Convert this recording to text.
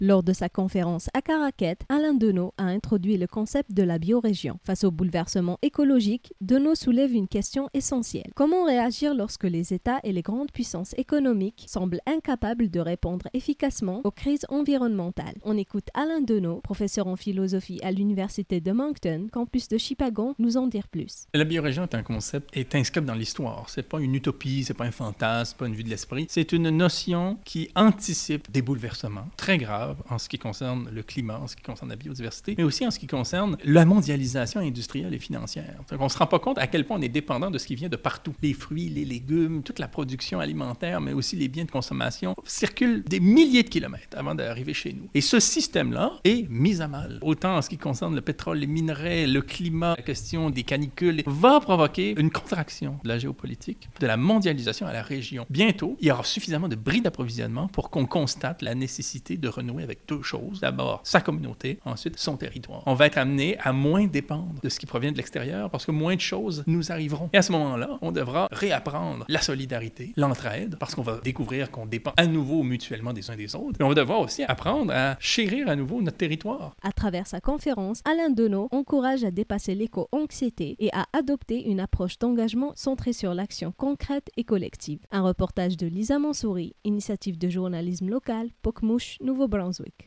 Lors de sa conférence à Caraquet, Alain Deneau a introduit le concept de la biorégion. Face au bouleversement écologique, Deneau soulève une question essentielle. Comment réagir lorsque les États et les grandes puissances économiques semblent incapables de répondre efficacement aux crises environnementales? On écoute Alain Deneau, professeur en philosophie à l'Université de Moncton, campus de Chipagon, nous en dire plus. La biorégion est un concept, est inscrit dans l'histoire. C'est pas une utopie, c'est pas un fantasme, pas une vue de l'esprit. C'est une notion qui anticipe des bouleversements très graves en ce qui concerne le climat, en ce qui concerne la biodiversité, mais aussi en ce qui concerne la mondialisation industrielle et financière. Donc, on ne se rend pas compte à quel point on est dépendant de ce qui vient de partout. Les fruits, les légumes, toute la production alimentaire, mais aussi les biens de consommation circulent des milliers de kilomètres avant d'arriver chez nous. Et ce système-là est mis à mal. Autant en ce qui concerne le pétrole, les minerais, le climat, la question des canicules, va provoquer une contraction de la géopolitique, de la mondialisation à la région. Bientôt, il y aura suffisamment de bris d'approvisionnement pour qu'on constate la nécessité de renouer avec deux choses. D'abord, sa communauté, ensuite, son territoire. On va être amené à moins dépendre de ce qui provient de l'extérieur parce que moins de choses nous arriveront. Et à ce moment-là, on devra réapprendre la solidarité, l'entraide, parce qu'on va découvrir qu'on dépend à nouveau mutuellement des uns des autres. Et on va devoir aussi apprendre à chérir à nouveau notre territoire. À travers sa conférence, Alain Deneau encourage à dépasser l'éco-anxiété et à adopter une approche d'engagement centrée sur l'action concrète et collective. Un reportage de Lisa Mansouri, initiative de journalisme local, Pokemouche, Nouveau-Brunswick.